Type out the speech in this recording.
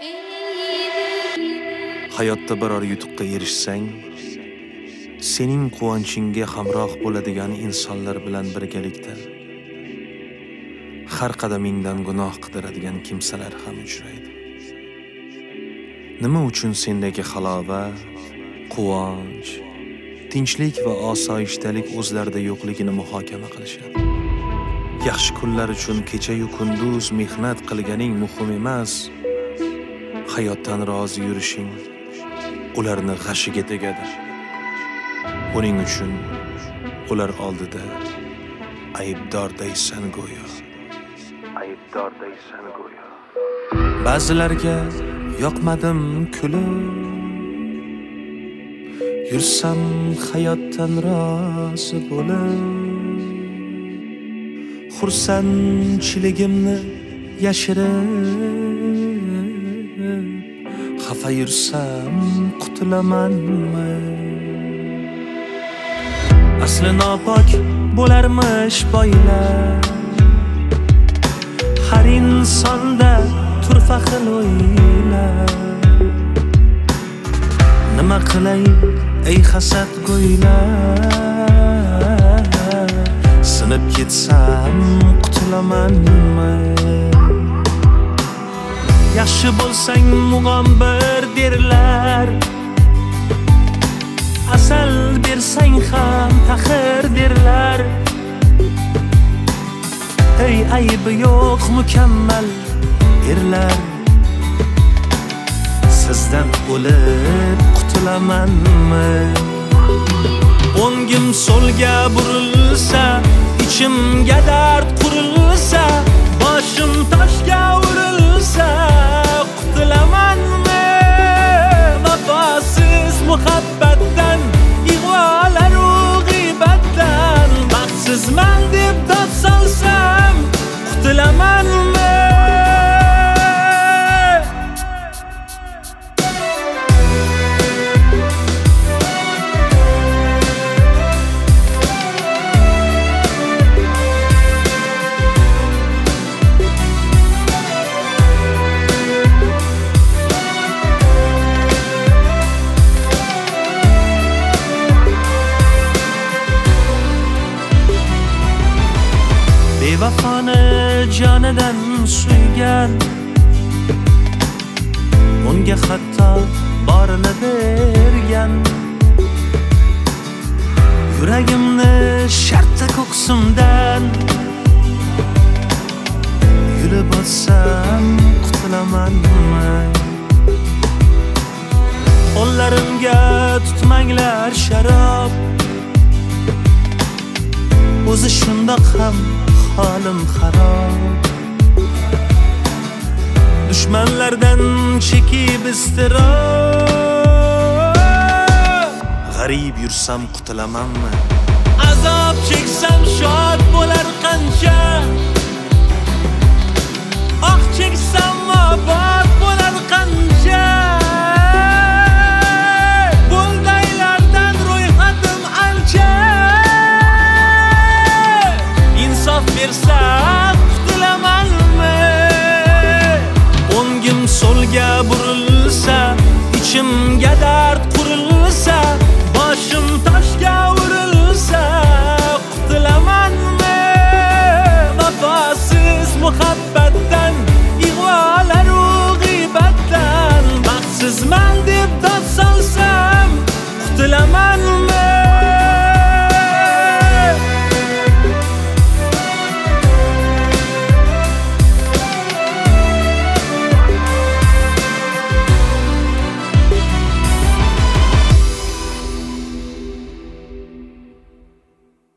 Hayotda biror yutuqqa erishsang, sening quvonchingga hamroh bo'ladigan insonlar bilan birgalikda har qadamingdan gunoh qidiradigan kimsalar ham uchraydi. Nima uchun sendagi halovat, quvonch, tinchlik va osoyishtalik o'zlarida yo'qligini muhokama qilishadi. Yaxshi kunlar uchun kecha-yu kunduz mehnat qilganing muhim emas. Hayotdan rozi yurishing ularni g'ashiga tegadi. Buning uchun ular oldida aybdordaysan go'yo. Ba'zilarga yoqmadim kulib, yursam hayotdan rozi bo'lib, xursandchiligimni yashirib, xafa yursam qutulamanmi? Asli nopok bo'larmish boylar, har insonda turfa xil o'ylar. Nima qilay ey hasad go'ylar, sinib ketsam qutulamanmi? Yaxshi bo'lsang mug'ombir derlar, asal bersang ham taxir derlar. Ey aybi yo'q mukammal erlar, sizdan o'lib qutulamanmi? O'ngim so'lga burilsa, ichimga dard qurilsa, boshim toshga urilsa, qutulamanmi? Vafosiz muhabbatdan, ig'volar-u g'iybatdan, baxtsizman deb dod solsam, qutulamanmi? Bevafoni jonidan suygan, unga hatto borini bergan. Yuragimni shartta ko'ksimdan yulib olsam qutulamanmi? Qo'llarimga tutmanglar sharob, o'zi shundoq ham holim xarob. Dushmanlardan chekib iztirob, g'arib yursam qutulamanmi? Azob cheksam shod bo'lar qancha, oh cheksam obod bo'lar qancha. Bo'ldaylardan ro'yxatim ancha, insof bersam qutulamanmi? O'ngim so'lga burilsa, ichim